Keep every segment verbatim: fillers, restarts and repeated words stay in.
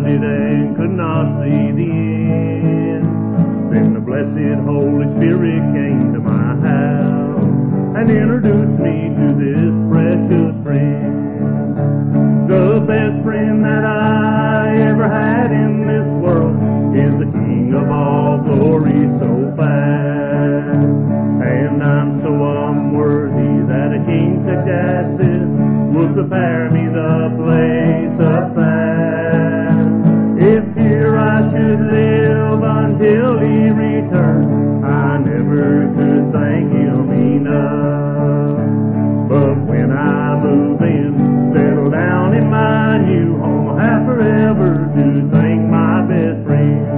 blinded and could not see the end. Then the blessed Holy Spirit came to my house and introduced me to this precious friend. The best friend that I ever had in this world is the King of all glory so fast. And I'm so unworthy that a king such as this would prepare me the place of fast. If here I should live until he returns, I never could thank him enough. But when I move in, settle down in my new home, I'll have forever to thank my best friend.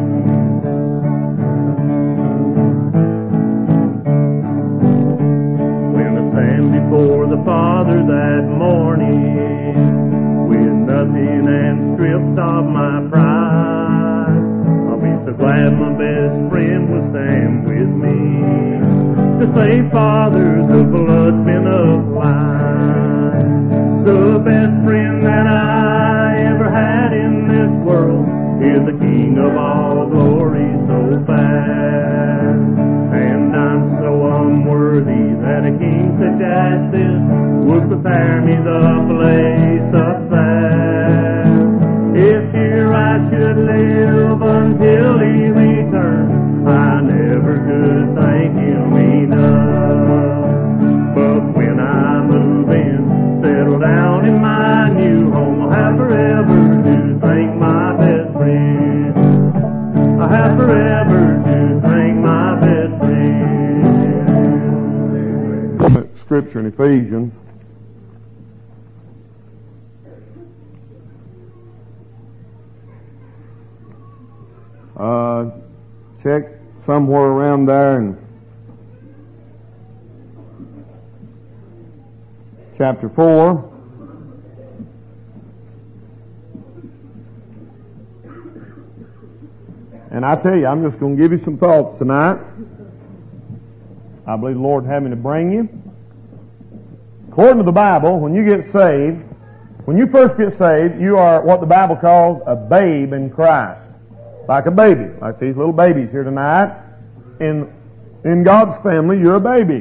When I stand before the Father that morning, with nothing and stripped of my pride, I'll be so glad my best friend will stand with me to say, Father, the blood's been applied. The best friend that I ever had in this world is the King of all glory so fast. And I'm so unworthy that a king such as this would prepare me the place of fast. If here I should live until he returns, I never could thank him enough. But when I move in, settle down in my new home, I'll have forever to thank my best friend. I'll have forever to thank my best friend. Scripture in Ephesians. Uh, check somewhere around there in chapter four. And I tell you, I'm just going to give you some thoughts tonight. I believe the Lord had me to bring you. According to the Bible, when you get saved, when you first get saved, you are what the Bible calls a babe in Christ. Like a baby, like these little babies here tonight. In, in God's family, you're a baby.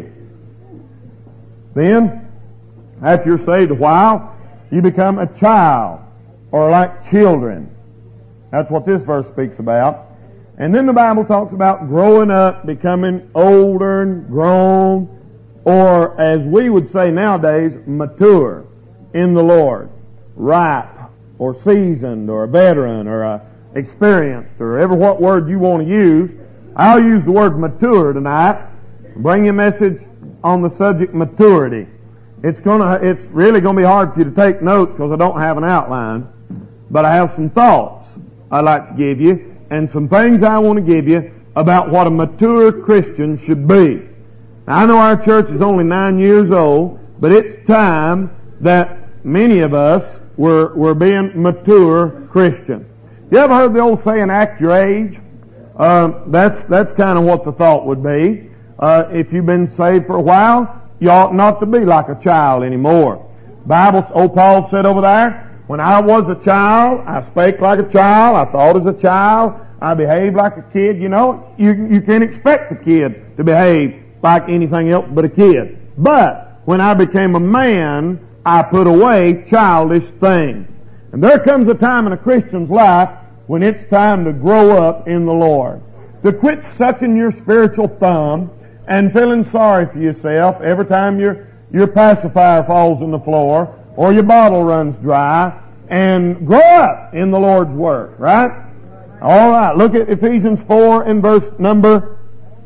Then, after you're saved a while, you become a child, or like children. That's what this verse speaks about. And then the Bible talks about growing up, becoming older and grown, or as we would say nowadays, mature in the Lord. Ripe, or seasoned, or a veteran, or a experienced, or ever what word you want to use. I'll use the word mature tonight. Bring you a message on the subject maturity. It's gonna, it's really gonna be hard for you to take notes because I don't have an outline, but I have some thoughts I'd like to give you and some things I want to give you about what a mature Christian should be. Now, I know our church is only nine years old, but it's time that many of us were, were being mature Christians. You ever heard the old saying, act your age? Uh, that's, that's kind of what the thought would be. Uh, if you've been saved for a while, you ought not to be like a child anymore. Bible, old Paul said over there, when I was a child, I spake like a child, I thought as a child, I behaved like a kid. You know, you, you can't expect a kid to behave like anything else but a kid. But when I became a man, I put away childish things. And there comes a time in a Christian's life when it's time to grow up in the Lord. To quit sucking your spiritual thumb and feeling sorry for yourself every time your, your pacifier falls on the floor or your bottle runs dry, and grow up in the Lord's Word, right? All right, look at Ephesians four and verse number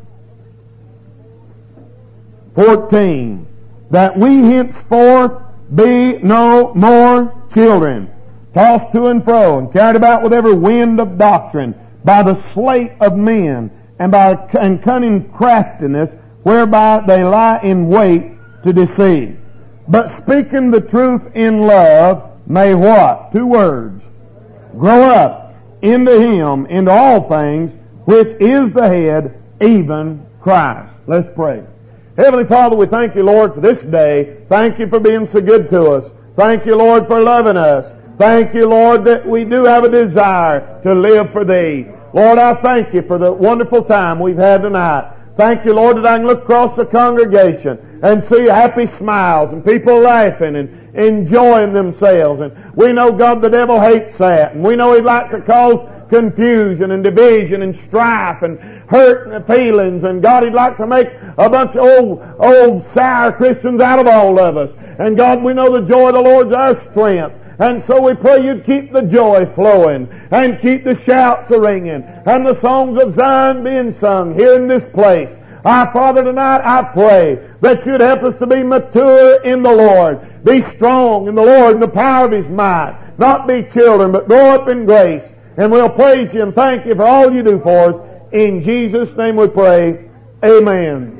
fourteen. That we henceforth be no more children, tossed to and fro, and carried about with every wind of doctrine, by the sleight of men, and by and cunning craftiness, whereby they lie in wait to deceive. But speaking the truth in love, may what? Two words. Grow up into Him, into all things, which is the head, even Christ. Let's pray. Heavenly Father, we thank you, Lord, for this day. Thank you for being so good to us. Thank you, Lord, for loving us. Thank you, Lord, that we do have a desire to live for Thee. Lord, I thank You for the wonderful time we've had tonight. Thank You, Lord, that I can look across the congregation and see happy smiles and people laughing and enjoying themselves. And we know, God, the devil hates that. And we know he'd like to cause confusion and division and strife and hurt and feelings. And God, he'd like to make a bunch of old, old sour Christians out of all of us. And God, we know the joy of the Lord's our strength. And so we pray You'd keep the joy flowing and keep the shouts a-ringing and the songs of Zion being sung here in this place. Our Father, tonight I pray that You'd help us to be mature in the Lord, be strong in the Lord and the power of His might, not be children, but grow up in grace. And we'll praise You and thank You for all You do for us. In Jesus' name we pray. Amen.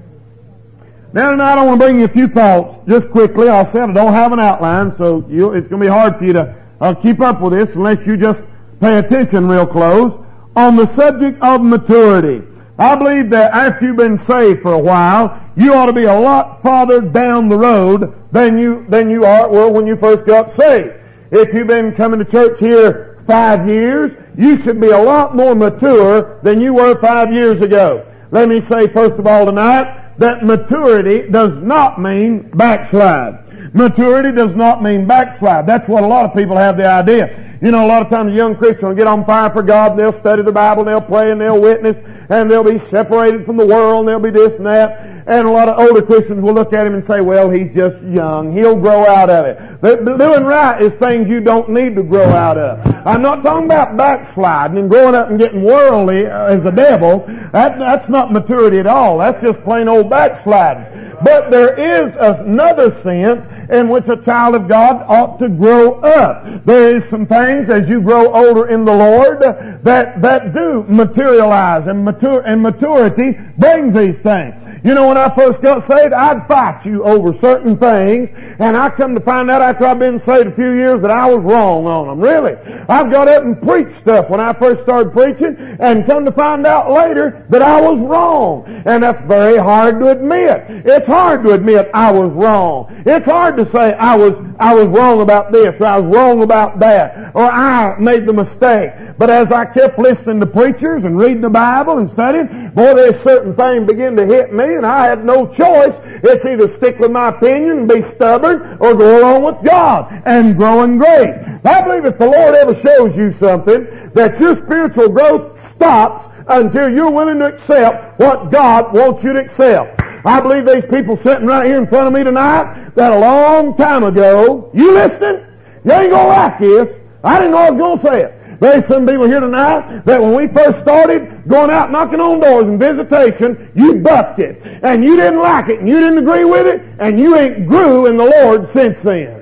Now tonight I want to bring you a few thoughts just quickly. I said I don't have an outline, so you, it's going to be hard for you to uh, keep up with this unless you just pay attention real close. On the subject of maturity, I believe that after you've been saved for a while, you ought to be a lot farther down the road than you than you are were when you first got saved. If you've been coming to church here five years, you should be a lot more mature than you were five years ago. Let me say first of all tonight, that maturity does not mean backslide. Maturity does not mean backslide. That's what a lot of people have the idea. You know, a lot of times a young Christian will get on fire for God, and they'll study the Bible, and they'll pray, and they'll witness, and they'll be separated from the world, and they'll be this and that. And a lot of older Christians will look at him and say, well, he's just young. He'll grow out of it. But doing right is things you don't need to grow out of. I'm not talking about backsliding and growing up and getting worldly as the devil. That, that's not maturity at all. That's just plain old backsliding. But there is another sense in which a child of God ought to grow up. There is some things as you grow older in the Lord that, that do materialize, and mature, and maturity brings these things. You know, when I first got saved, I'd fight you over certain things, and I come to find out after I've been saved a few years that I was wrong on them. Really. I've got up and preached stuff when I first started preaching, and come to find out later that I was wrong. And that's very hard to admit. It's hard to admit I was wrong. It's hard to say I was, I was wrong about this, or I was wrong about that, or I made the mistake. But as I kept listening to preachers and reading the Bible and studying, boy, there's certain things begin to hit me, and I had no choice. It's either stick with my opinion and be stubborn, or go along with God and grow in grace. I believe if the Lord ever shows you something, that your spiritual growth stops until you're willing to accept what God wants you to accept. I believe these people sitting right here in front of me tonight that a long time ago, you listening? You ain't gonna like this. I didn't know I was gonna say it. There's some people here tonight that when we first started going out knocking on doors and visitation, you bucked it. And you didn't like it, and you didn't agree with it, and you ain't grew in the Lord since then.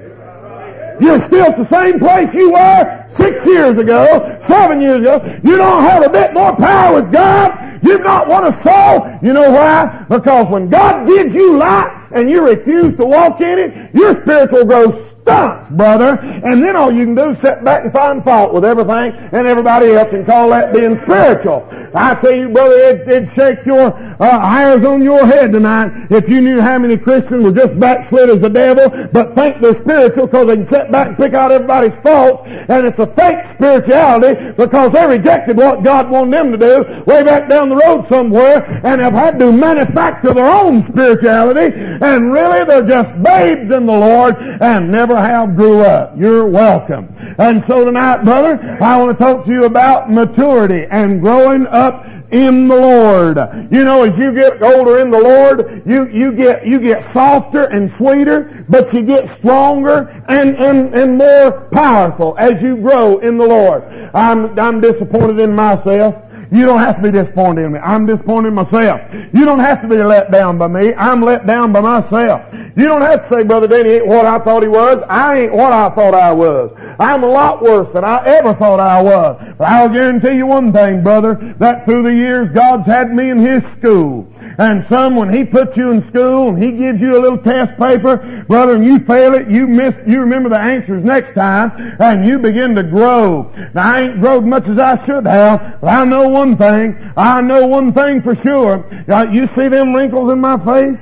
You're still at the same place you were six years ago, seven years ago. You don't have a bit more power with God. You've not won a soul. You know why? Because when God gives you light and you refuse to walk in it, your spiritual growth stunts, brother. And then all you can do is sit back and find fault with everything and everybody else and call that being spiritual. I tell you, brother, it, it'd shake your uh, hairs on your head tonight if you knew how many Christians were just backslid as the devil, but think they're spiritual because they can sit back and pick out everybody's faults, and it's a fake spirituality because they rejected what God wanted them to do way back down the road somewhere, and have had to manufacture their own spirituality, and really they're just babes in the Lord and never have grew up. You're welcome. And so tonight, brother, I want to talk to you about maturity and growing up in the Lord. You know, as you get older in the Lord, you, you get, you get softer and sweeter, but you get stronger and, and, and more powerful as you grow in the Lord. I'm, I'm disappointed in myself. You don't have to be disappointed in me. I'm disappointed in myself. You don't have to be let down by me. I'm let down by myself. You don't have to say, Brother Danny ain't what I thought he was. I ain't what I thought I was. I'm a lot worse than I ever thought I was. But I'll guarantee you one thing, brother, that through the years God's had me in His school. And some, when He puts you in school and He gives you a little test paper, brother, and you fail it, you miss, you remember the answers next time, and you begin to grow. Now, I ain't growed much as I should have, but I know one thing. I know one thing for sure. You see them wrinkles in my face?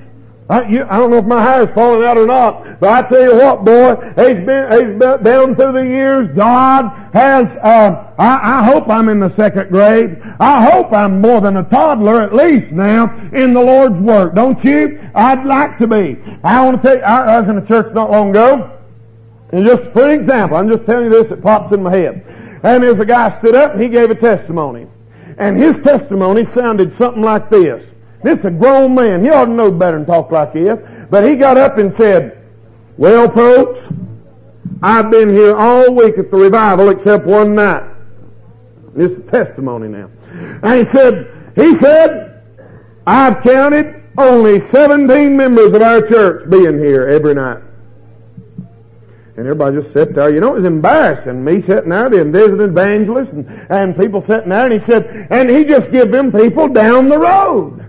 I, you, I don't know if my hair's falling out or not, but I tell you what, boy, he's been, he's been down through the years. God has, uh, I, I hope I'm in the second grade. I hope I'm more than a toddler at least now in the Lord's work. Don't you? I'd like to be. I want to tell you, I, I was in a church not long ago, and just for an example, I'm just telling you this, it pops in my head. And there's a guy stood up and he gave a testimony. And his testimony sounded something like this. This is a grown man. He ought to know better than talk like this. But he got up and said, well, folks, I've been here all week at the revival except one night. This is testimony now. And he said, he said, I've counted only seventeen members of our church being here every night. And everybody just sat there. You know, it was embarrassing. Me sitting there, the visiting evangelist, and, and people sitting there, and he said, and he just give them people down the road.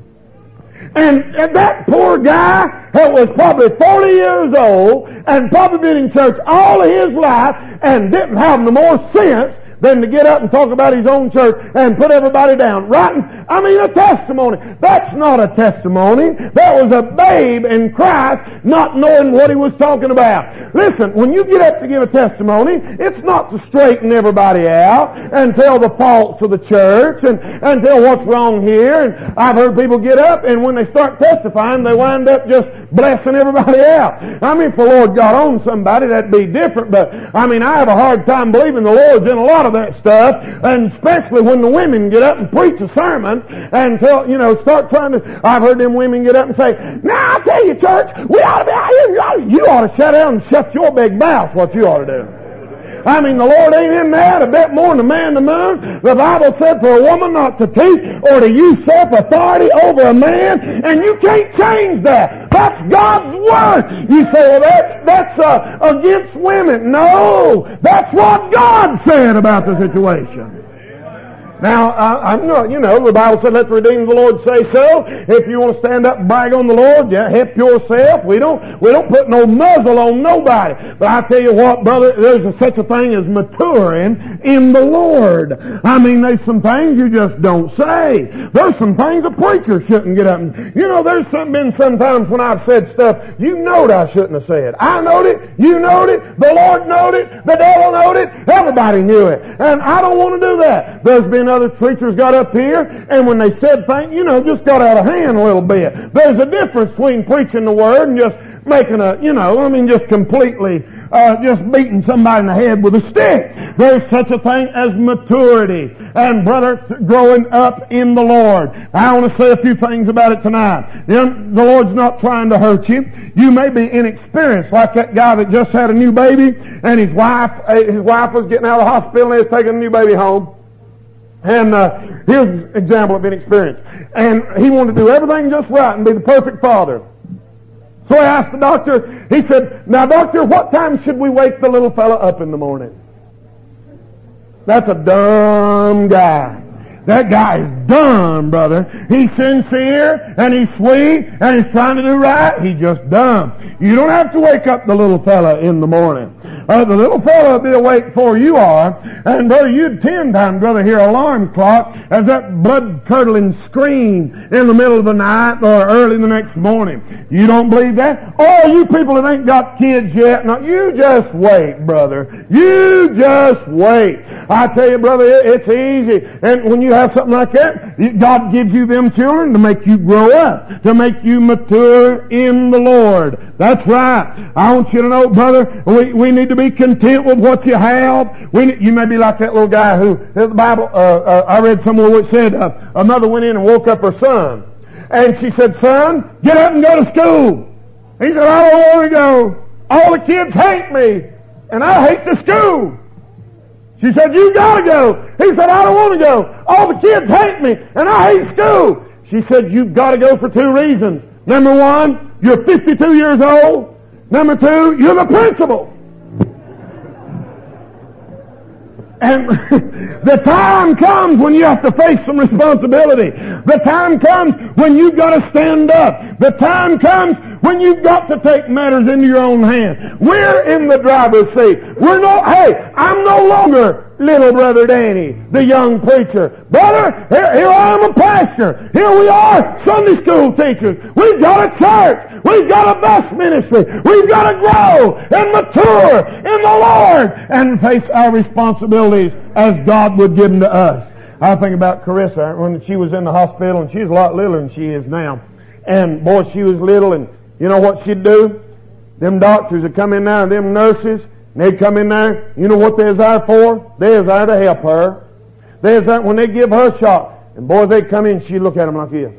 And, and that poor guy that was probably forty years old and probably been in church all of his life and didn't have no more sense than to get up and talk about his own church and put everybody down. Writing, I mean, a testimony. That's not a testimony. That was a babe in Christ not knowing what he was talking about. Listen, when you get up to give a testimony, it's not to straighten everybody out and tell the faults of the church and, and tell what's wrong here. And I've heard people get up and when they start testifying, they wind up just blessing everybody out. I mean, if the Lord got on somebody, that'd be different. But, I mean, I have a hard time believing the Lord's in a lot of that stuff, and especially when the women get up and preach a sermon and tell, you know, start trying to, I've heard them women get up and say, now I tell you, church, we ought to be out here, you ought, you ought to shut down and shut your big mouth, what you ought to do. I mean, the Lord ain't in that a bit more than a man to moon. The Bible said for a woman not to teach or to usurp authority over a man, and you can't change that. That's God's word. You say, well, that's, that's uh, against women. No, that's what God said about the situation. Now, uh, I'm not, you know, the Bible said, let the redeemed of the Lord say so. If you want to stand up and brag on the Lord, yeah, help yourself. We don't, we don't put no muzzle on nobody. But I tell you what, brother, there's a, such a thing as maturing in the Lord. I mean, there's some things you just don't say. There's some things a preacher shouldn't get up and, you know, there's some, been some times when I've said stuff you knowed I shouldn't have said. I knowed it, you knowed it, the Lord knowed it, the devil knowed it, everybody knew it. And I don't want to do that. There's been other preachers got up here, and when they said things, you know, just got out of hand a little bit. There's a difference between preaching the Word and just making a, you know, I mean, just completely, uh, just beating somebody in the head with a stick. There's such a thing as maturity. And brother, growing up in the Lord. I want to say a few things about it tonight. The Lord's not trying to hurt you. You may be inexperienced, like that guy that just had a new baby, and his wife, his wife was getting out of the hospital and he was taking a new baby home. And uh, here's an example of inexperience. And he wanted to do everything just right and be the perfect father. So I asked the doctor, he said, now doctor, what time should we wake the little fella up in the morning? That's a dumb guy. That guy is dumb, brother. He's sincere, and he's sweet, and he's trying to do right. He's just dumb. You don't have to wake up the little fella in the morning. Uh, the little fella will be awake before you are. And brother, you'd ten times rather hear an alarm clock as that blood-curdling scream in the middle of the night or early the next morning. You don't believe that? Oh, you people that ain't got kids yet, no, you just wait, brother. You just wait. I tell you, brother, it, it's easy. And when you have something like that, God gives you them children to make you grow up, to make you mature in the Lord. That's right. I want you to know, brother, we, we need to be content with what you have. We, you may be like that little guy who, the Bible, uh, uh, I read somewhere where it said uh, a mother went in and woke up her son. And she said, son, get up and go to school. He said, I don't want to go. All the kids hate me, and I hate the school. She said, you gotta go. He said, I don't want to go. All the kids hate me, and I hate school. She said, you've got to go for two reasons. Number one, you're fifty-two years old. Number two, you're the principal. And the time comes when you have to face some responsibility. The time comes when you've got to stand up. The time comes when you've got to take matters into your own hand. We're in the driver's seat. We're not, hey, I'm no longer little brother Danny, the young preacher. Brother, here, here I am a pastor. Here we are, Sunday school teachers. We've got a church. We've got a bus ministry. We've got to grow and mature in the Lord and face our responsibilities as God would give them to us. I think about Carissa when she was in the hospital, and she's a lot littler than she is now. And boy, she was little, and you know what she'd do? Them doctors would come in there, and them nurses, and they'd come in there. You know what they're there for? They're there to help her. They're there when they give her a shot. And boy, they'd come in, and she'd look at them like this.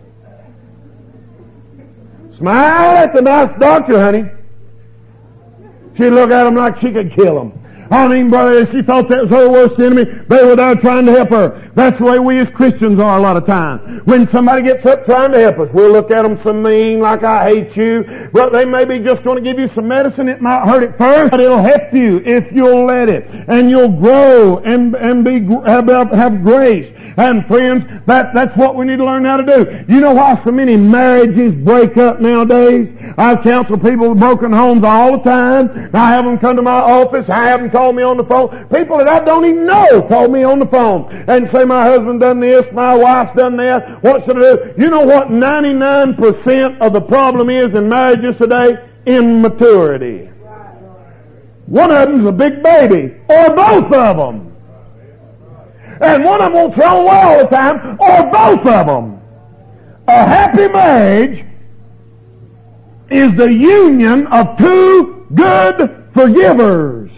Smile at the nice doctor, honey. She'd look at them like she could kill them. I mean, brother, she thought that was her worst enemy. They were there trying to help her. That's the way we as Christians are a lot of times. When somebody gets up trying to help us, we'll look at them so mean, like I hate you. But they may be just going to give you some medicine. It might hurt at first, but it'll help you if you'll let it. And you'll grow and, and be, have, have grace. And friends, that, that's what we need to learn how to do. You know why so many marriages break up nowadays? I counsel people with broken homes all the time. I have them come to my office. I have them call me on the phone. People that I don't even know call me on the phone and say, my husband done this, my wife's done that. What should I do? You know what ninety-nine percent of the problem is in marriages today? Immaturity. One of them's a big baby, or both of them. And one of them won't throw away all the time, or both of them. A happy marriage is the union of two good forgivers.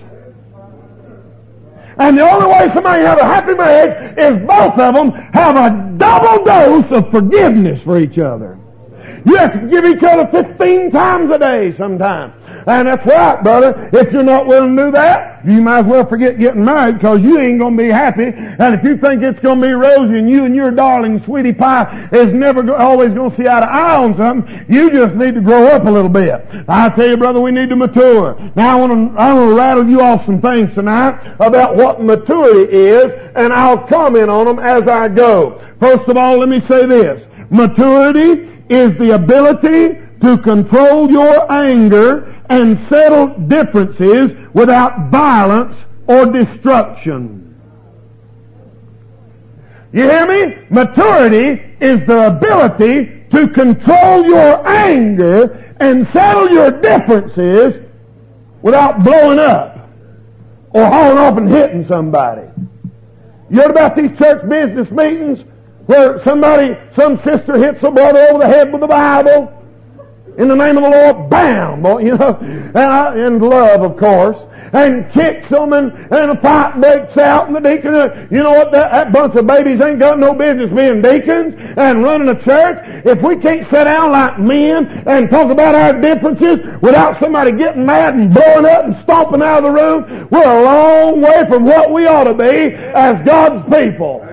And the only way somebody can have a happy marriage is both of them have a double dose of forgiveness for each other. You have to forgive each other fifteen times a day sometimes. And that's right, brother. If you're not willing to do that, you might as well forget getting married, because you ain't going to be happy. And if you think it's going to be rosy and you and your darling sweetie pie is never go- always going to see eye to eye on something, you just need to grow up a little bit. I tell you, brother, we need to mature. Now, I want to, I want to rattle you off some things tonight about what maturity is, and I'll comment on them as I go. First of all, let me say this. Maturity is the ability to control your anger and settle differences without violence or destruction. You hear me? Maturity is the ability to control your anger and settle your differences without blowing up or hauling off and hitting somebody. You heard about these church business meetings where somebody, some sister hits a brother over the head with the Bible? In the name of the Lord, bam! Boy, you know, and, I, and love, of course, and kicks them, and, and a fight breaks out, and the deacon, uh, you know what, that, that bunch of babies ain't got no business being deacons and running a church. If we can't sit down like men and talk about our differences without somebody getting mad and blowing up and stomping out of the room, we're a long way from what we ought to be as God's people.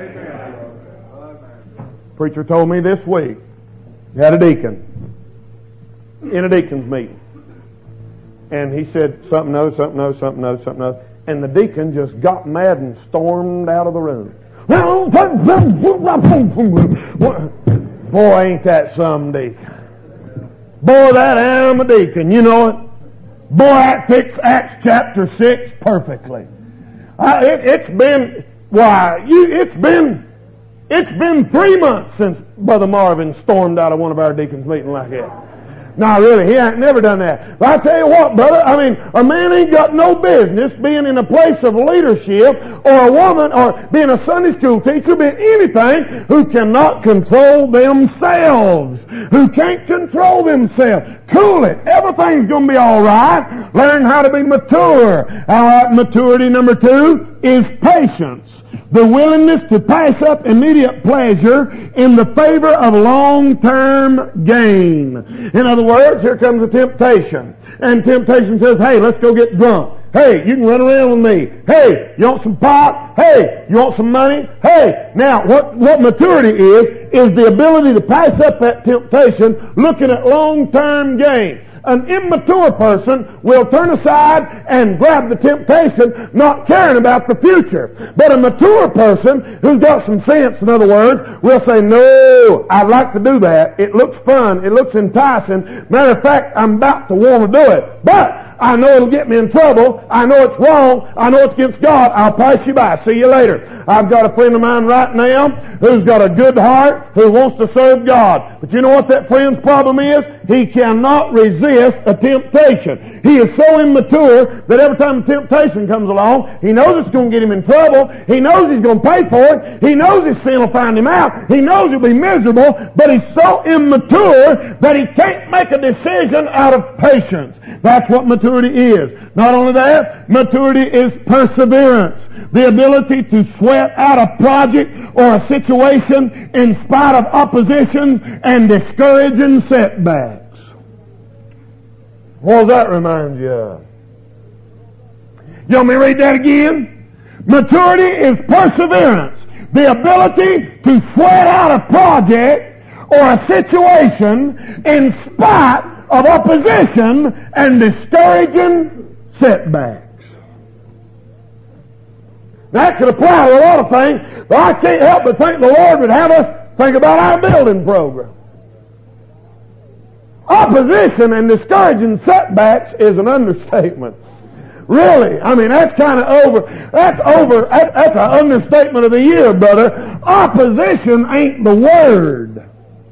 Preacher told me this week, he had a deacon in a deacon's meeting. And he said, something no, something no, something no, something no. And the deacon just got mad and stormed out of the room. Boy, ain't that some deacon. Boy, that am a deacon, you know it. Boy, that fits Acts chapter six perfectly. I, it, it's been, why, you, it's been, it's been three months since Brother Marvin stormed out of one of our deacons' meetings like that. No, really, he ain't never done that. But I tell you what, brother, I mean, a man ain't got no business being in a place of leadership, or a woman, or being a Sunday school teacher, being anything, who cannot control themselves. Who can't control themselves. Cool it. Everything's going to be all right. Learn how to be mature. All right, maturity number two is patience. The willingness to pass up immediate pleasure in the favor of long-term gain. In other words, here comes a temptation. And temptation says, hey, let's go get drunk. Hey, you can run around with me. Hey, you want some pot? Hey, you want some money? Hey, now what, what maturity is, is the ability to pass up that temptation looking at long-term gain. An immature person will turn aside and grab the temptation, not caring about the future. But a mature person who's got some sense, in other words, will say, no, I'd like to do that. It looks fun. It looks enticing. Matter of fact, I'm about to want to do it. But I know it'll get me in trouble. I know it's wrong. I know it's against God. I'll pass you by. See you later. I've got a friend of mine right now who's got a good heart, who wants to serve God. But you know what that friend's problem is? He cannot resist a temptation. He is so immature that every time a temptation comes along, he knows it's going to get him in trouble. He knows he's going to pay for it. He knows his sin will find him out. He knows he'll be miserable, but he's so immature that he can't make a decision out of patience. That's what maturity is. Not only that, maturity is perseverance. The ability to sweat out a project or a situation in spite of opposition and discouraging setbacks. What does that remind you of? You want me to read that again? Maturity is perseverance. The ability to sweat out a project or a situation in spite of opposition and discouraging setbacks. That could apply to a lot of things, but I can't help but think the Lord would have us think about our building program. Opposition and discouraging setbacks is an understatement. Really, I mean, that's kind of over, that's over, that, that's an understatement of the year, brother. Opposition ain't the word.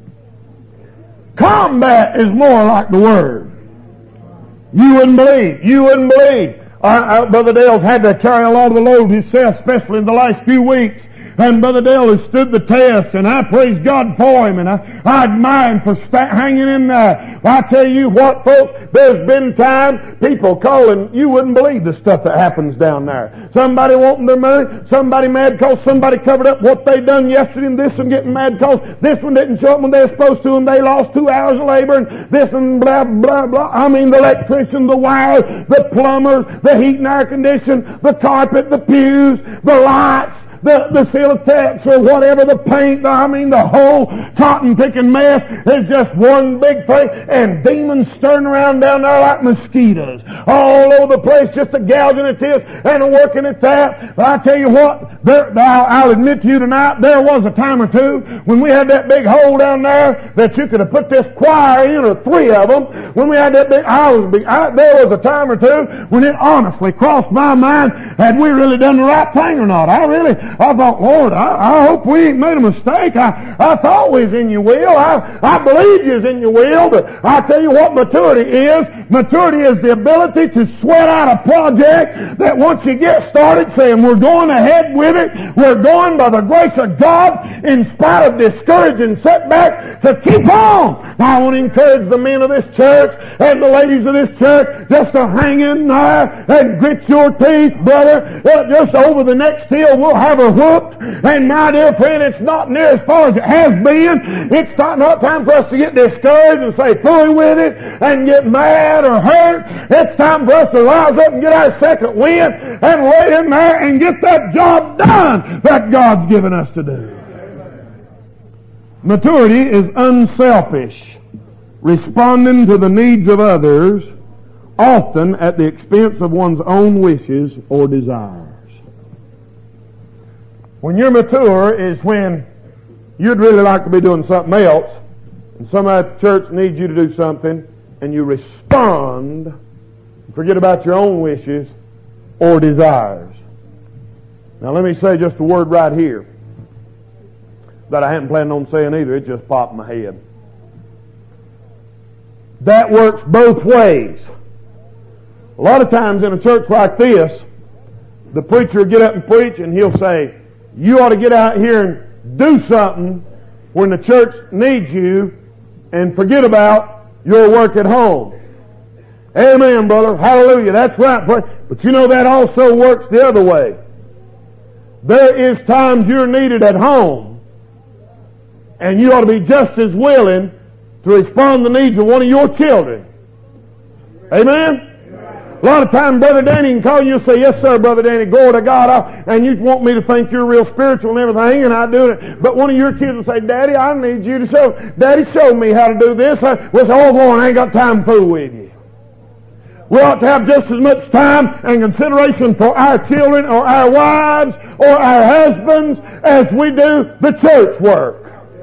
Combat is more like the word. You wouldn't believe, you wouldn't believe. Our, our Brother Dale's had to carry a lot of the load himself, especially in the last few weeks. And Brother Dale has stood the test, and I praise God for him, and I, I admire him for sta- hanging in there. I tell you what, folks, there's been times people calling, you wouldn't believe the stuff that happens down there. Somebody wanting their money, somebody mad because somebody covered up what they done yesterday, and this one getting mad because this one didn't show up when they were supposed to, and they lost two hours of labor, and this and blah, blah, blah. I mean, the electrician, the wires, the plumbers, the heat and air condition, the carpet, the pews, the lights, the, the Silatex or whatever, the paint, I mean the whole cotton-picking mess is just one big thing, and demons stirring around down there like mosquitoes. All over the place, just a gouging at this and a working at that. But I tell you what, there, I'll, I'll admit to you tonight, there was a time or two when we had that big hole down there that you could have put this choir in, or three of them. When we had that big, I was big, I, there was a time or two when it honestly crossed my mind, had we really done the right thing or not? I really, I thought, Lord, I, I hope we ain't made a mistake. I, I thought we was in your will. I, I believed you was in your will. But I tell you what maturity is. Maturity is the ability to sweat out a project that once you get started saying, we're going ahead with it. We're going by the grace of God in spite of discouraging setbacks to keep on. Now, I want to encourage the men of this church and the ladies of this church just to hang in there and grit your teeth, brother. Just over the next hill, we'll have her whooped. And my dear friend, it's not near as far as it has been. It's not, not time for us to get discouraged and say, "Fool with it," and get mad or hurt. It's time for us to rise up and get our second wind and lay in there and get that job done that God's given us to do. Maturity is unselfish, responding to the needs of others, often at the expense of one's own wishes or desires. When you're mature is when you'd really like to be doing something else, and somebody at the church needs you to do something, and you respond, forget about your own wishes or desires. Now let me say just a word right here that I hadn't planned on saying either. It just popped in my head. That works both ways. A lot of times in a church like this, the preacher will get up and preach, and he'll say, you ought to get out here and do something when the church needs you, and forget about your work at home. Amen, brother. Hallelujah. That's right. But you know that also works the other way. There is times you're needed at home, and you ought to be just as willing to respond to the needs of one of your children. Amen? A lot of times Brother Danny can call you and say, yes sir, Brother Danny, glory to God, I, and you want me to think you're real spiritual and everything, and I do it. But one of your kids will say, Daddy, I need you to show, Daddy, show me how to do this. I, we'll say, oh, Lord, I ain't got time to fool with you. We ought to have just as much time and consideration for our children or our wives or our husbands as we do the church work.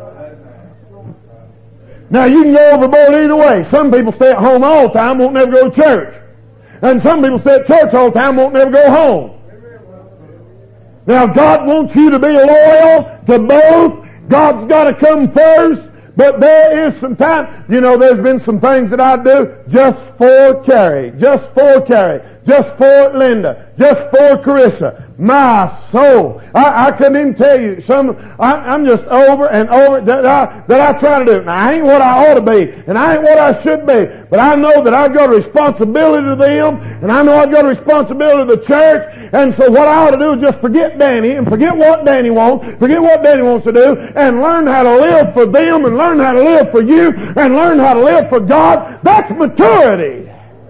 Now, you can go overboard either way. Some people stay at home all the time, won't never go to church. And some people stay at church all the time, won't never go home. Now, God wants you to be loyal to both. God's got to come first. But there is some time, you know, there's been some things that I do just for Carrie, just for Carrie, just for Linda, just for Carissa. My soul. I, I couldn't even tell you some, I, I'm just over and over that I, that I try to do. Now, I ain't what I ought to be, and I ain't what I should be, but I know that I've got a responsibility to them, and I know I've got a responsibility to the church, and so what I ought to do is just forget Danny, and forget what Danny wants, forget what Danny wants to do, and learn how to live for them, and learn how to live for you, and learn how to live for God. That's maturity.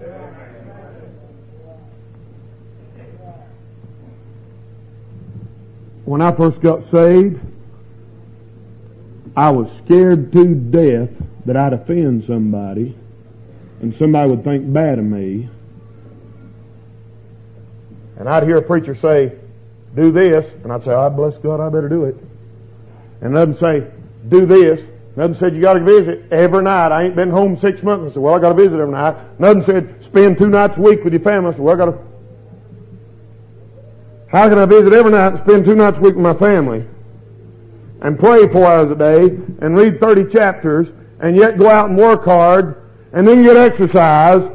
When I first got saved, I was scared to death that I'd offend somebody and somebody would think bad of me. And I'd hear a preacher say, do this, and I'd say, oh, bless God, I better do it. And another say, do this. Another said, you got to visit every night. I ain't been home six months. I said, well, I got to visit every night. Another said, spend two nights a week with your family. I said, well, I got to... How can I visit every night and spend two nights a week with my family and pray four hours a day and read thirty chapters and yet go out and work hard and then get exercise?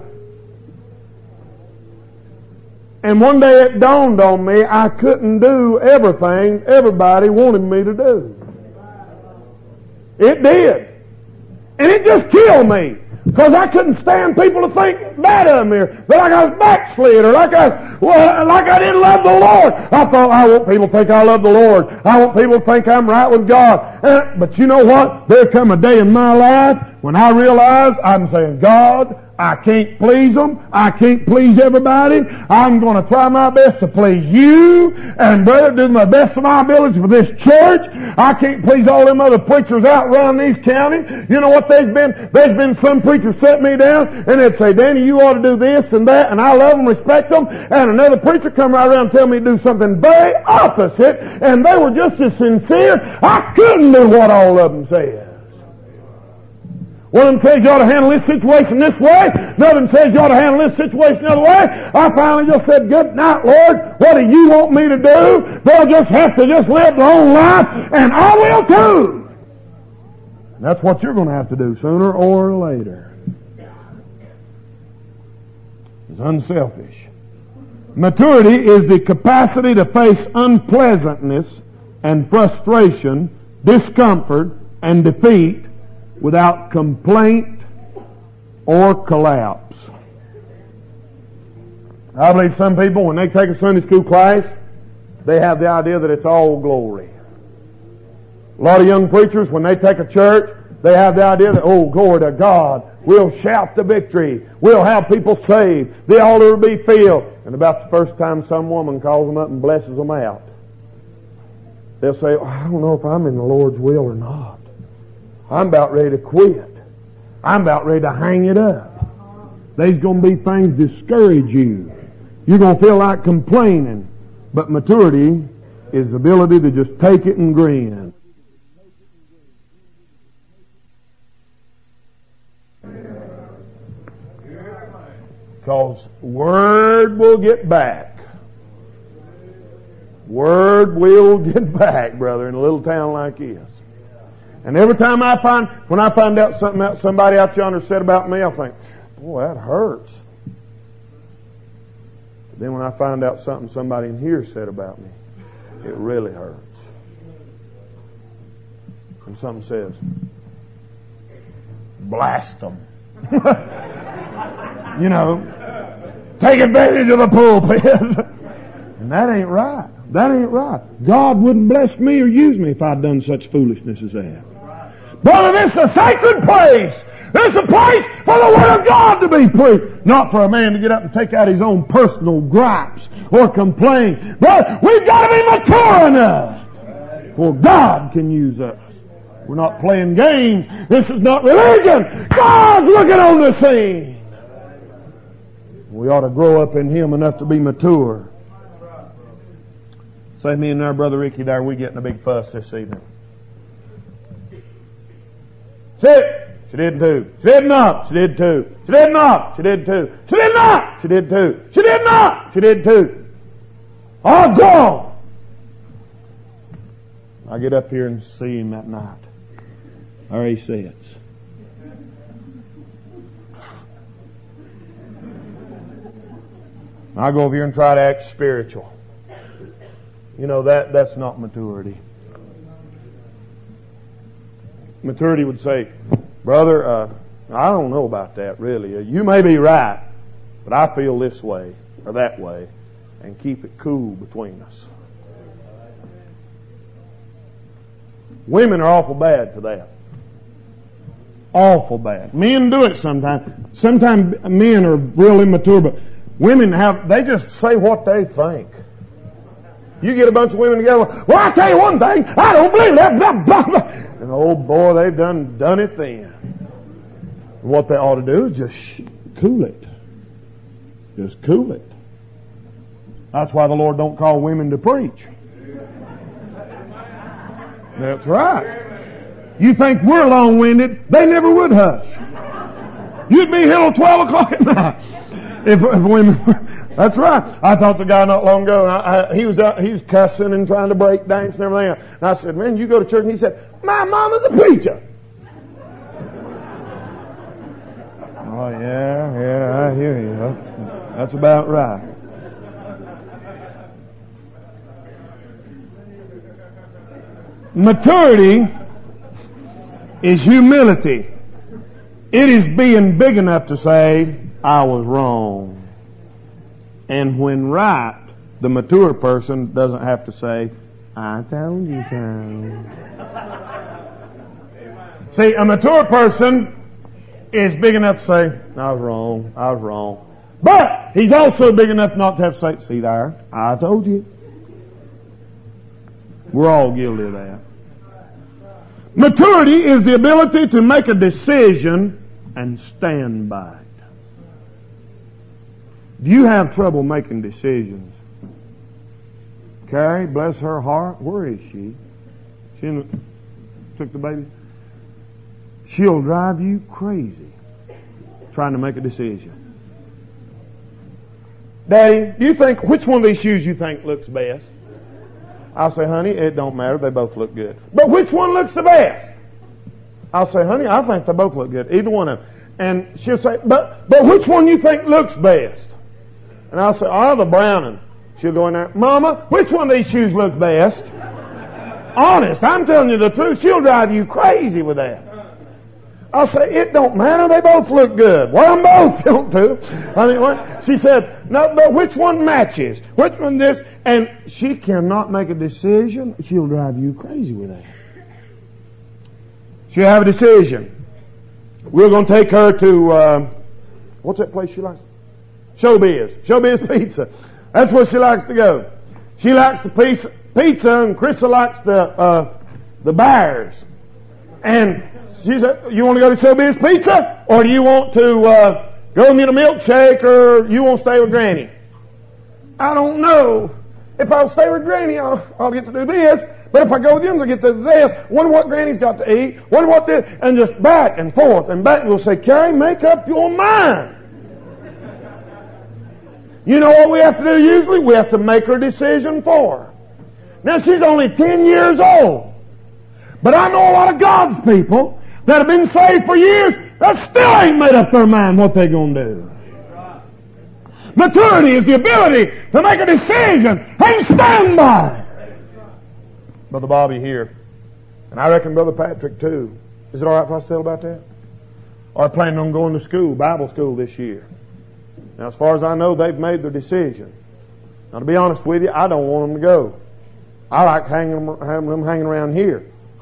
And one day it dawned on me I couldn't do everything everybody wanted me to do. It did. And it just killed me. Because I couldn't stand people to think bad of me, or that like I was backslid, or like I, well, like I didn't love the Lord. I thought, I want people to think I love the Lord. I want people to think I'm right with God. Uh, but you know what? There come a day in my life when I realized I'm saying, God, I can't please them. I can't please everybody. I'm going to try my best to please you, and brother, do my best of my ability for this church. I can't please all them other preachers out around these counties. You know what there's been? There's been some preachers set me down, and they'd say, Danny, you ought to do this and that, and I love them, respect them, and another preacher come right around and tell me to do something very opposite, and they were just as sincere. I couldn't do what all of them said. One of them says you ought to handle this situation this way. Another one says you ought to handle this situation the other way. I finally just said, good night, Lord. What do you want me to do? They'll just have to just live their own life, and I will too. And that's what you're going to have to do sooner or later. It's unselfish. Maturity is the capacity to face unpleasantness and frustration, discomfort, and defeat without complaint or collapse. I believe some people, when they take a Sunday school class, they have the idea that it's all glory. A lot of young preachers, when they take a church, they have the idea that, oh, glory to God, we'll shout the victory, we'll have people saved, the altar will be filled. And about the first time some woman calls them up and blesses them out, they'll say, oh, I don't know if I'm in the Lord's will or not. I'm about ready to quit. I'm about ready to hang it up. There's going to be things discourage you. You're going to feel like complaining. But maturity is the ability to just take it and grin. Because word will get back. Word will get back, brother, in a little town like this. And every time I find, when I find out something that somebody out yonder said about me, I think, boy, that hurts. But then when I find out something somebody in here said about me, it really hurts. And something says, blast them. You know, take advantage of the pulpit. And that ain't right. That ain't right. God wouldn't bless me or use me if I'd done such foolishness as that. Brother, this is a sacred place. This is a place for the Word of God to be preached. Not for a man to get up and take out his own personal gripes or complain. But we've got to be mature enough for God can use us. We're not playing games. This is not religion. God's looking on the scene. We ought to grow up in Him enough to be mature. Say me and our brother Ricky there, we getting a big fuss this evening. Sit. She did too. She did not. She did too. She did not. She did too. She did not. She did too. She did not. She did too. Oh, go! I get up here and see him that night. There he sits. I go over here and try to act spiritual. You know, that that's not maturity. Maturity would say, brother, uh, I don't know about that really. You may be right, but I feel this way or that way, and keep it cool between us. Women are awful bad for that. Awful bad. Men do it sometimes. Sometimes men are real immature, but women have, they just say what they think. You get a bunch of women together, well, I'll tell you one thing, I don't believe that, blah, blah, blah. And oh boy, they've done, done it then. What they ought to do is just cool it. Just cool it. That's why the Lord don't call women to preach. That's right. You think we're long-winded, they never would hush. You'd be here till twelve o'clock at night. If, if women, that's right. I talked to a guy not long ago, and I, I, he was out, he was cussing and trying to break dance and everything. And I said, man, you go to church? And he said, my mama's a preacher. Oh yeah, yeah, I hear you. That's, that's about right. Maturity is humility. It is being big enough to say, I was wrong. And when right, the mature person doesn't have to say, I told you so. See, a mature person is big enough to say, I was wrong, I was wrong. But he's also big enough not to have to say, see there, I told you. We're all guilty of that. Maturity is the ability to make a decision and stand by it. Do you have trouble making decisions? Carrie, bless her heart, where is she? She in the, took the baby? She'll drive you crazy trying to make a decision. Daddy, do you think, which one of these shoes you think looks best? I'll say, honey, it don't matter. They both look good. But which one looks the best? I'll say, honey, I think they both look good. Either one of them. And she'll say, but but which one you think looks best? And I'll say, oh, the brown one. She'll go in there, Mama, which one of these shoes looks best? Honest, I'm telling you the truth. She'll drive you crazy with that. I'll say, it don't matter. They both look good. Well, them both don't do. I mean, what? She said, no, but which one matches? Which one this? And she cannot make a decision. She'll drive you crazy with that. She'll have a decision. We're going to take her to, uh, what's that place she likes? Showbiz. Showbiz Pizza. That's where she likes to go. She likes the pizza, pizza and Krista likes the, uh, the Bears. And she said, you want to go to Showbiz Pizza? Or do you want to uh, go and get a milkshake, or you want to stay with Granny? I don't know. If I'll stay with Granny, I'll, I'll get to do this. But if I go with you, I'll get to do this. Wonder what Granny's got to eat. Wonder what this. And just back and forth and back. And we'll say, Carrie, make up your mind. You know what we have to do usually? We have to make her decision for her. Now, she's only ten years old. But I know a lot of God's people that have been saved for years that still ain't made up their mind what they're going to do. Maturity is the ability to make a decision and stand by it. Brother Bobby here, and I reckon Brother Patrick too. Is it all right if I tell about that? Are planning on going to school, Bible school this year. Now, as far as I know, they've made their decision. Now, to be honest with you, I don't want them to go. I like hanging, having them hanging around here.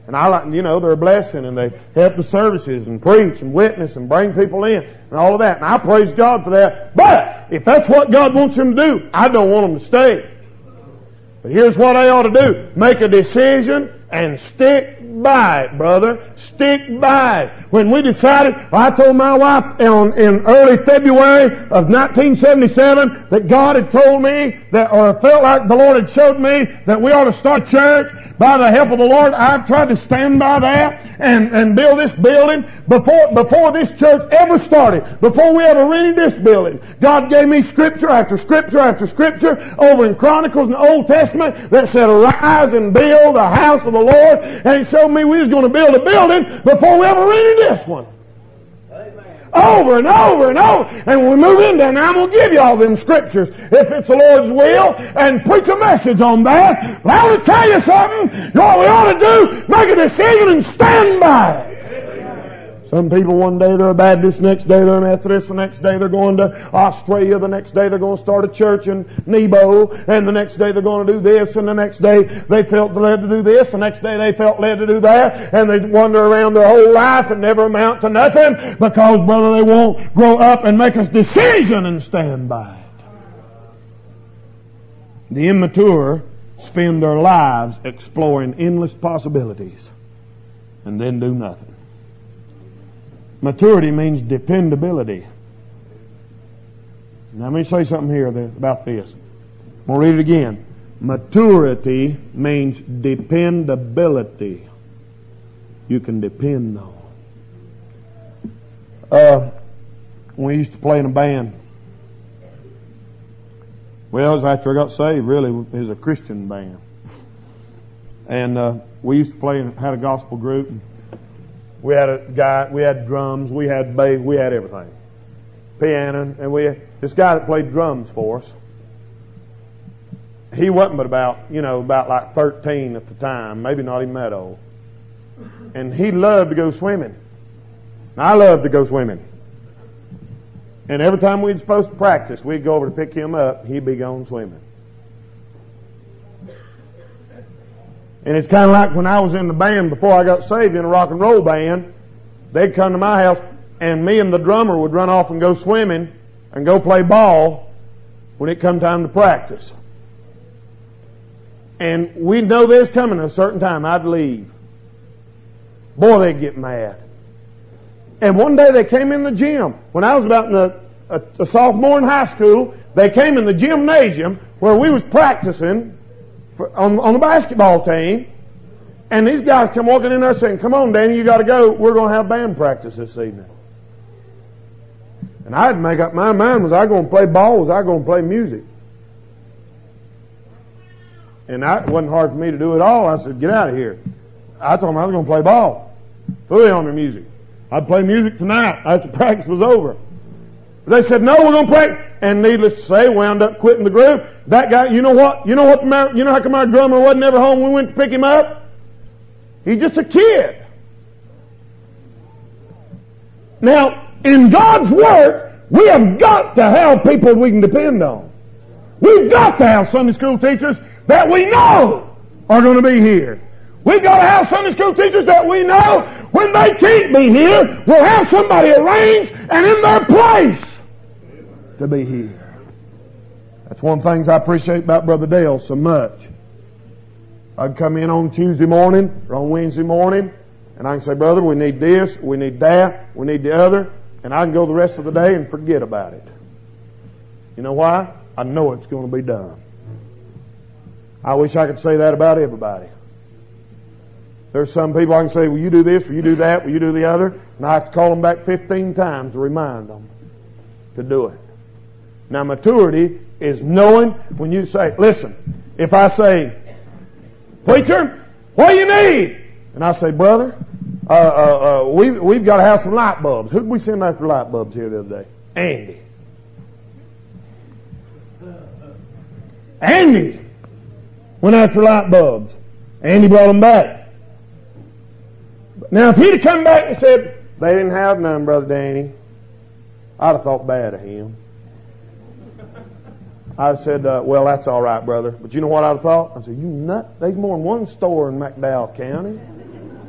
And I like, you know, they're a blessing, and they help the services and preach and witness and bring people in and all of that. And I praise God for that. But if that's what God wants them to do, I don't want them to stay. But here's what I ought to do. Make a decision and stick by it, brother. Stick by it. When we decided, I told my wife in, in early February of nineteen seventy-seven that God had told me that, or felt like the Lord had showed me that we ought to start church. By the help of the Lord, I've tried to stand by that and, and build this building. Before, before this church ever started, before we ever rented this building, God gave me scripture after scripture after scripture over in Chronicles in the Old Testament that said, arise and build the house of the Lord. And He showed me we was going to build a building before we ever rented this one. Over and over and over. And when we move in there, now I'm going to give you all them scriptures if it's the Lord's will and preach a message on that. But I want to tell you something. You know what we ought to do? Make a decision and stand by it. Some people one day they're a Baptist, next day they're a Methodist, the next day they're going to Australia, the next day they're going to start a church in Nebo, and the next day they're going to do this, and the next day they felt led to do this, the next day they felt led to do that, and they wander around their whole life and never amount to nothing because, brother, they won't grow up and make a decision and stand by it. The immature spend their lives exploring endless possibilities and then do nothing. Maturity means dependability. Now let me say something here about this. I'm going to read it again. Maturity means dependability. You can depend on. Uh, we used to play in a band. Well, it was after I got saved, really. It was a Christian band. And uh, we used to play and had a gospel group. We had a guy, we had drums, we had bass, we had everything. Piano, and we, this guy that played drums for us, he wasn't but about, you know, about like thirteen at the time, maybe not even that old. And he loved to go swimming. I loved to go swimming. And every time we'd supposed to practice, we'd go over to pick him up, he'd be gone swimming. And it's kind of like when I was in the band before I got saved in a rock and roll band, they'd come to my house and me and the drummer would run off and go swimming and go play ball when it come time to practice. And we'd know this coming at a certain time. I'd leave. Boy, they'd get mad. And one day they came in the gym. When I was about in a, a, a sophomore in high school, they came in the gymnasium where we was practicing for, on, on the basketball team. And these guys come walking in there saying, come on, Danny, you got to go. We're going to have band practice this evening. And I had to make up my mind, was I going to play ball, was I going to play music? And I, it wasn't hard for me to do it all. I said, get out of here. I told them I was going to play ball. Fully on their music. I'd play music tonight after practice was over. They said, no, we're going to play. And needless to say, wound up quitting the group. That guy, you know what? You know what? The, you know how come our drummer wasn't ever home when we went to pick him up? He's just a kid. Now, in God's work, we have got to have people we can depend on. We've got to have Sunday school teachers that we know are going to be here. We've got to have Sunday school teachers that we know when they can't be here, we'll have somebody arranged and in their place to be here. That's one of the things I appreciate about Brother Dale so much. I'd come in on Tuesday morning or on Wednesday morning and I can say, brother, we need this, we need that, we need the other, and I can go the rest of the day and forget about it. You know why? I know it's going to be done. I wish I could say that about everybody. There's some people I can say, will you do this, will you do that, will you do the other? And I have to call them back fifteen times to remind them to do it. Now maturity is knowing when you say, listen, if I say, preacher, what do you need? And I say, brother, uh, uh, uh, we, we've got to have some light bulbs. Who did we send after light bulbs here the other day? Andy. Andy went after light bulbs. Andy brought them back. Now, if he'd have come back and said, they didn't have none, Brother Danny, I'd have thought bad of him. I'd have said, uh, well, that's all right, brother. But you know what I'd have thought? I said, you nut, there's more than one store in McDowell County.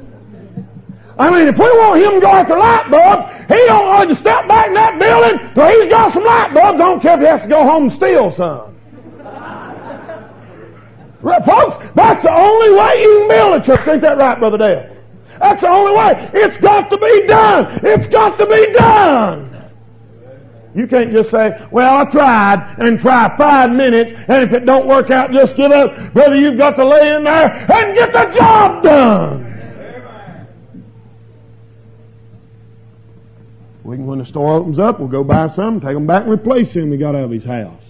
I mean, if we want him to go after light bulbs, he don't want to step back in that building till he's got some light bulbs. Don't care if he has to go home and steal some. Right, folks, that's the only way you can build a church. Ain't that right, Brother Dale? That's the only way. It's got to be done. It's got to be done. You can't just say, well, I tried, and try five minutes, and if it don't work out, just give up. Brother, you've got to lay in there and get the job done. We can, when the store opens up, we'll go buy some, take them back and replace him we got out of his house.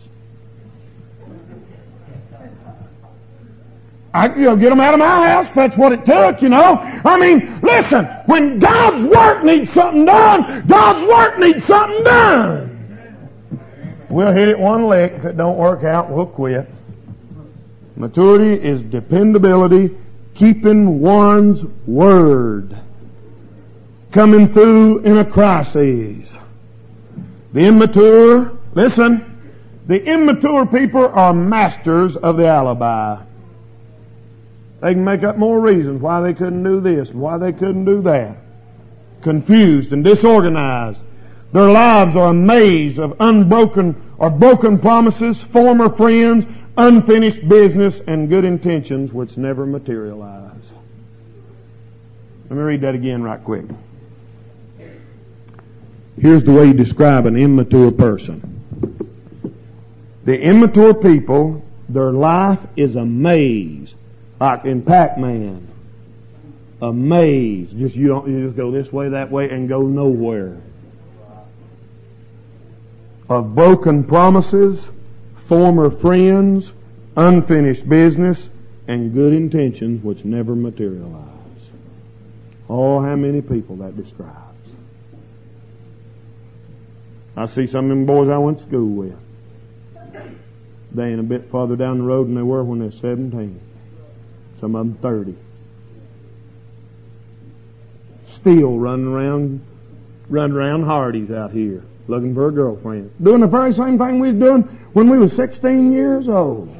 I, you know, get them out of my house if that's what it took, you know. I mean, listen, when God's work needs something done, God's work needs something done. We'll hit it one lick. If it don't work out, we'll quit. Maturity is dependability, keeping one's word, coming through in a crisis. The immature, listen, the immature people are masters of the alibi. They can make up more reasons why they couldn't do this and why they couldn't do that. Confused and disorganized. Their lives are a maze of unbroken or broken promises, former friends, unfinished business, and good intentions which never materialize. Let me read that again right quick. Here's the way you describe an immature person. The immature people, their life is a maze. Like in Pac-Man, a maze. Just you don't you just go this way, that way, and go nowhere. Of broken promises, former friends, unfinished business, and good intentions which never materialize. Oh, how many people that describes. I see some of them boys I went to school with. They ain't a bit farther down the road than they were when they were seventeen. Some of them thirty. Still running around, running around Hardee's out here, looking for a girlfriend. Doing the very same thing we was doing when we was sixteen years old.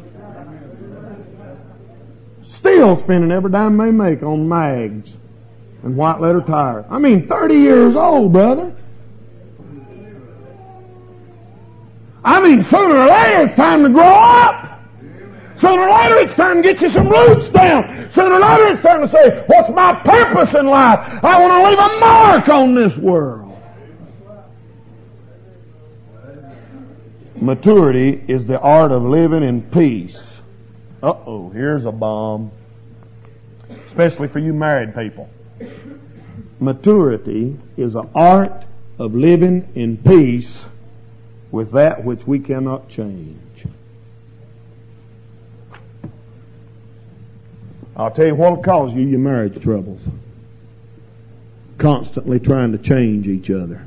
Still spending every dime they make on mags and white letter tires. I mean, thirty years old, brother. I mean, sooner or later it's time to grow up. Sooner or later it's time to get you some roots down. Sooner or later it's time to say, what's my purpose in life? I want to leave a mark on this world. Maturity is the art of living in peace. Uh-oh, here's a bomb. Especially for you married people. Maturity is the art of living in peace with that which we cannot change. I'll tell you what will cause you your marriage troubles. Constantly trying to change each other.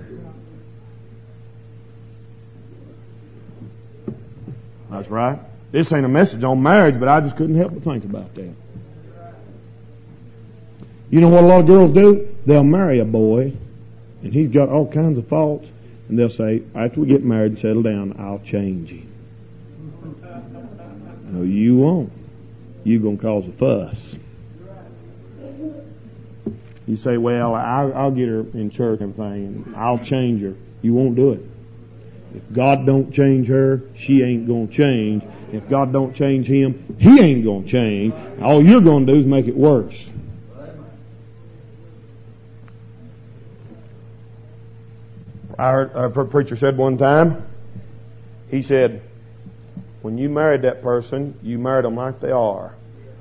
That's right. This ain't a message on marriage, but I just couldn't help but think about that. You know what a lot of girls do? They'll marry a boy, and he's got all kinds of faults, and they'll say, after we get married and settle down, I'll change him. No, you won't. You're going to cause a fuss. You say, well, I'll, I'll get her in church and everything, and I'll change her. You won't do it. If God don't change her, she ain't going to change. If God don't change him, he ain't going to change. All you're going to do is make it worse. I heard, I heard a preacher said one time, he said, when you married that person, you married them like they are.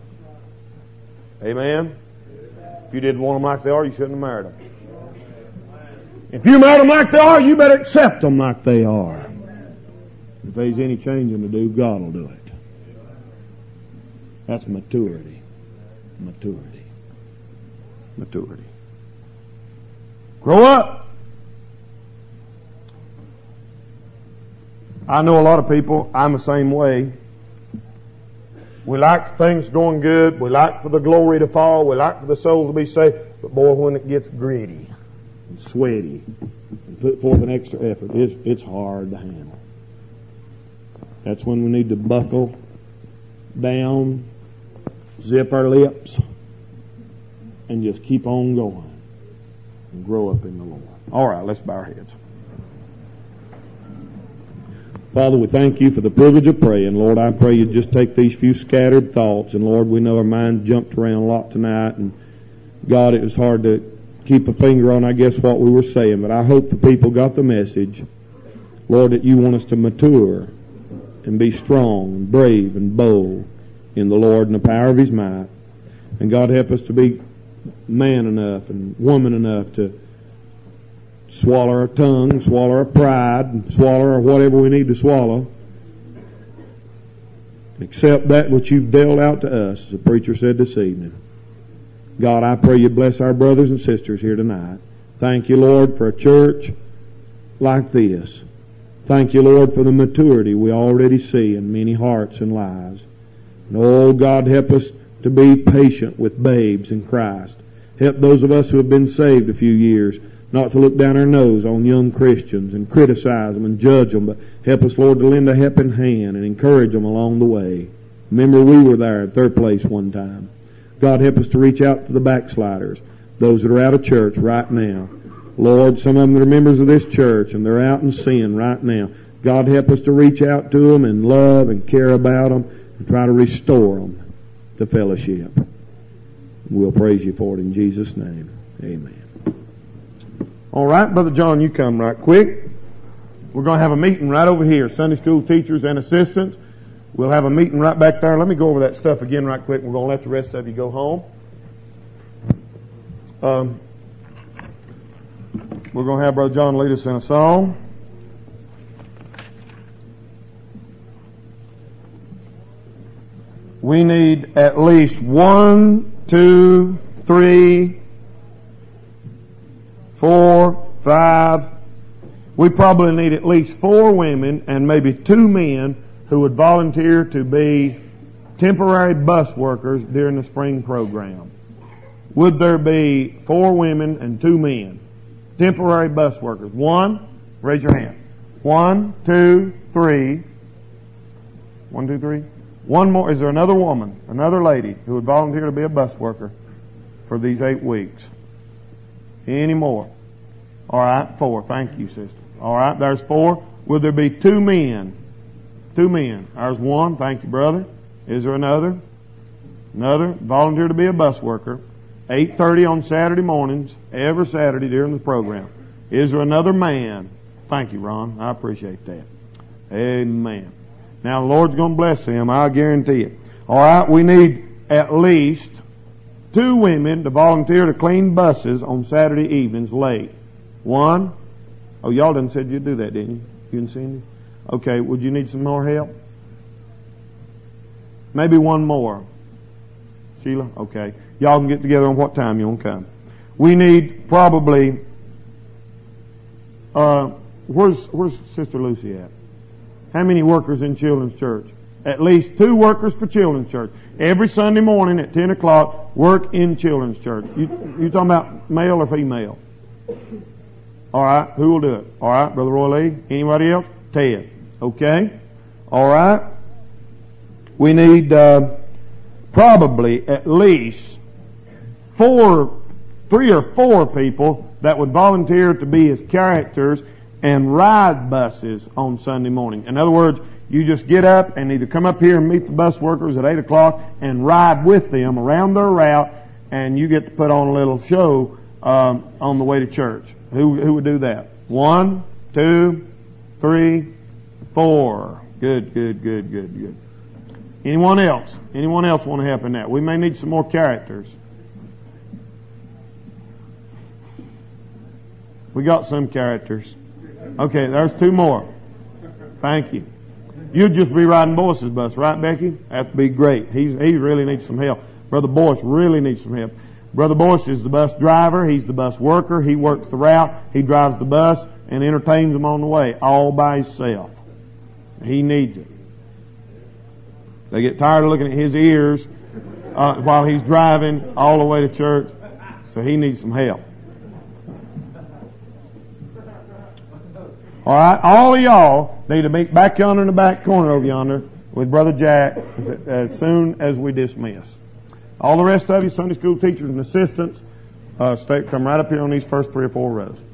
Amen? If you didn't want them like they are, you shouldn't have married them. If you married them like they are, you better accept them like they are. If there's any changing to do, God will do it. That's maturity. Maturity. Maturity. Grow up. I know a lot of people, I'm the same way. We like things going good. We like for the glory to fall. We like for the soul to be saved. But boy, when it gets gritty and sweaty and put forth an extra effort, it's, it's hard to handle. That's when we need to buckle down, zip our lips, and just keep on going and grow up in the Lord. All right, let's bow our heads. Father, we thank you for the privilege of praying. Lord, I pray you just take these few scattered thoughts, and Lord, we know our minds jumped around a lot tonight, and God, it was hard to keep a finger on, I guess, what we were saying, but I hope the people got the message, Lord, that you want us to mature and be strong and brave and bold in the Lord and the power of His might. And God, help us to be man enough and woman enough to swallow our tongue, swallow our pride, and swallow our whatever we need to swallow. Accept that which you've dealt out to us, as the preacher said this evening. God, I pray you bless our brothers and sisters here tonight. Thank you, Lord, for a church like this. Thank you, Lord, for the maturity we already see in many hearts and lives. And oh, God, help us to be patient with babes in Christ. Help those of us who have been saved a few years not to look down our nose on young Christians and criticize them and judge them, but help us, Lord, to lend a helping hand and encourage them along the way. Remember, we were there at their place one time. God, help us to reach out to the backsliders, those that are out of church right now. Lord, some of them are members of this church and they're out in sin right now. God, help us to reach out to them and love and care about them and try to restore them to fellowship. We'll praise you for it in Jesus' name. Amen. All right, Brother John, you come right quick. We're going to have a meeting right over here, Sunday school teachers and assistants. We'll have a meeting right back there. Let me go over that stuff again right quick. We're going to let the rest of you go home. Um, we're going to have Brother John lead us in a song. We need at least one, two, three, four, five. We probably need at least four women and maybe two men who would volunteer to be temporary bus workers during the spring program. Would there be four women and two men? Temporary bus workers. One, raise your hand. One, two, three. One, two, three. One more. Is there another woman, another lady who would volunteer to be a bus worker for these eight weeks? Any more? All right, four. Thank you, sister. All right, there's four. Will there be two men? Two men. There's one. Thank you, brother. Is there another? Another. Volunteer to be a bus worker. eight thirty on Saturday mornings, every Saturday during the program. Is there another man? Thank you, Ron. I appreciate that. Amen. Now, the Lord's going to bless him. I guarantee it. All right, we need at least two women to volunteer to clean buses on Saturday evenings late. One. Oh, y'all done said you'd do that, didn't you? You and Cindy? Okay, would you need some more help? Maybe one more. Sheila? Okay. Y'all can get together on what time you want to come. We need probably, uh, where's, where's Sister Lucy at? How many workers in Children's Church? At least two workers for Children's Church. Every Sunday morning at ten o'clock, work in Children's Church. You, you talking about male or female? All right, who will do it? All right, Brother Roy Lee. Anybody else? Ted. Okay. All right. We need uh, probably at least four, three or four people that would volunteer to be his characters and ride buses on Sunday morning. In other words, you just get up and either come up here and meet the bus workers at eight o'clock and ride with them around their route, and you get to put on a little show um, on the way to church. Who who would do that? One, two, three, four. Good, good, good, good, good. Anyone else? Anyone else want to help in that? We may need some more characters. We got some characters. Okay, there's two more. Thank you. You'd just be riding Boyce's bus, right, Becky? That'd be great. He's, he really needs some help. Brother Boyce really needs some help. Brother Boyce is the bus driver. He's the bus worker. He works the route. He drives the bus and entertains them on the way all by himself. He needs it. They get tired of looking at his ears uh, while he's driving all the way to church. So he needs some help. All right, all of y'all need to meet back yonder in the back corner over yonder with Brother Jack as, as soon as we dismiss. All the rest of you, Sunday school teachers and assistants, uh, stay, come right up here on these first three or four rows.